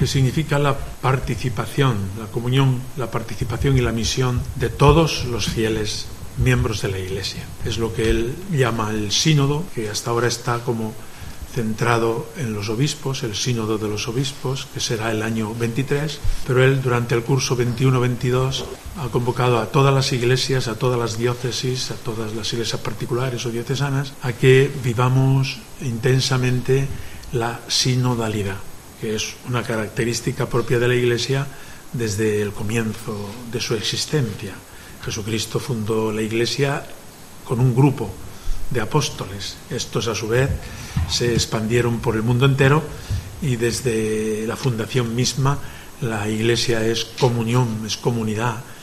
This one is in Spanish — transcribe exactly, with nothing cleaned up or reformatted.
que significa la participación, la comunión, la participación y la misión de todos los fieles miembros de la Iglesia. Es lo que él llama el sínodo, que hasta ahora está como centrado en los obispos, el sínodo de los obispos, que será el año veintitrés, pero él durante el curso veintiuno veintidós ha convocado a todas las iglesias, a todas las diócesis, a todas las iglesias particulares o diocesanas, a que vivamos intensamente la sinodalidad, que es una característica propia de la Iglesia desde el comienzo de su existencia. Jesucristo fundó la Iglesia con un grupo de apóstoles. Estos, a su vez, se expandieron por el mundo entero y desde la fundación misma la Iglesia es comunión, es comunidad,